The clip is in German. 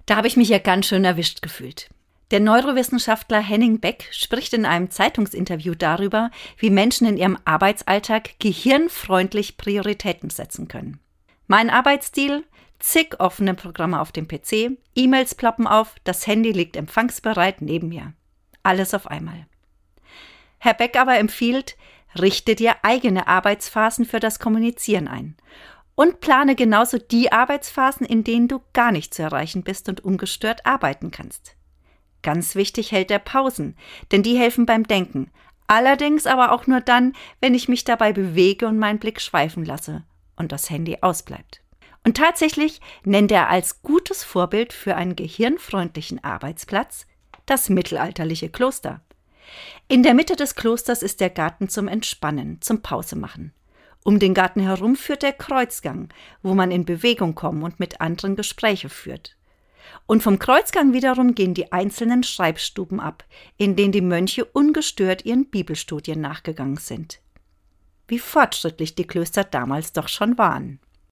Da habe ich mich ja ganz schön erwischt gefühlt. Der Neurowissenschaftler Henning Beck spricht in einem Zeitungsinterview darüber, wie Menschen in ihrem Arbeitsalltag gehirnfreundlich Prioritäten setzen können. Mein Arbeitsstil: zig offene Programme auf dem PC, E-Mails ploppen auf, das Handy liegt empfangsbereit neben mir. Alles auf einmal. Herr Beck aber empfiehlt, richte dir eigene Arbeitsphasen für das Kommunizieren ein und plane genauso die Arbeitsphasen, in denen du gar nicht zu erreichen bist und ungestört arbeiten kannst. Ganz wichtig hält er Pausen, denn die helfen beim Denken. Allerdings aber auch nur dann, wenn ich mich dabei bewege und meinen Blick schweifen lasse und das Handy ausbleibt. Und tatsächlich nennt er als gutes Vorbild für einen gehirnfreundlichen Arbeitsplatz das mittelalterliche Kloster. In der Mitte des Klosters ist der Garten zum Entspannen, zum Pausemachen. Um den Garten herum führt der Kreuzgang, wo man in Bewegung kommen und mit anderen Gespräche führt. Und vom Kreuzgang wiederum gehen die einzelnen Schreibstuben ab, in denen die Mönche ungestört ihren Bibelstudien nachgegangen sind. Wie fortschrittlich die Klöster damals doch schon waren.